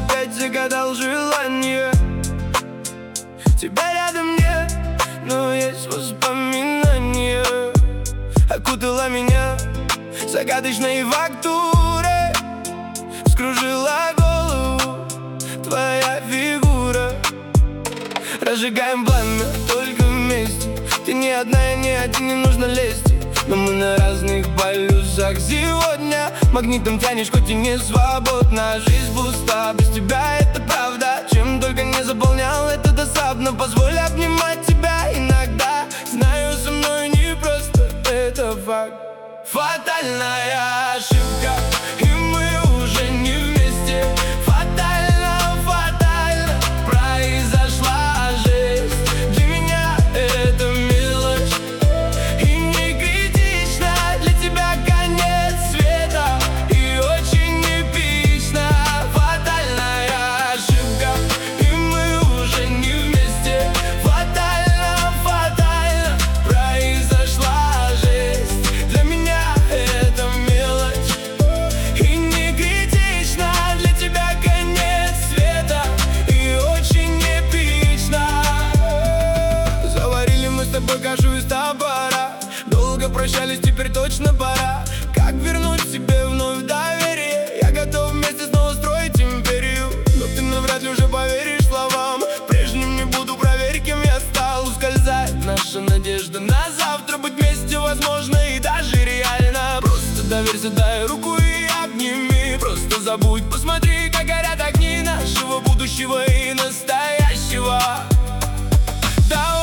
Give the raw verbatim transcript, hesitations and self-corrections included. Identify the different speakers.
Speaker 1: опять загадал желание. Тебя рядом нет, но есть воспоминания. Окутала меня загадочной фактурой, скружила голову твоя фигура. Разжигаем пламя только вместе. Ты не одна, я не один, не нужно лезть. Но мы на разных полюсах сегодня. Магнитом тянешь, хоть и не свободна. Жизнь пуста, без тебя это правда. Чем только не заполнял это досадно. Позволь обнимать тебя иногда. Знаю, со мной не просто, это факт. Фатальная ошибка, и мы уже не вместе. Фатально, фатально произошла жесть. Для меня это мелочь и не критично. Для тебя конец света и очень эпично. Фатальная ошибка, и мы уже не вместе. Фатально, фатально произошла жесть. Для меня это мелочь и не критично. Для тебя конец света и очень эпично. Заварили мы с тобой кашу из топора. Долго прощались, теперь точно пора. Как вернуть себе вновь доверие? Я готов вместе снова строить империю. Но ты навряд ли уже поверишь словам. Прежним не буду, проверь, кем я стал. Ускользает наша надежда на завтра. Быть вместе возможно и даже реально. Просто доверься, дай руку и обними. Просто забудь, посмотри, как горят огни нашего будущего и настоящего. Давай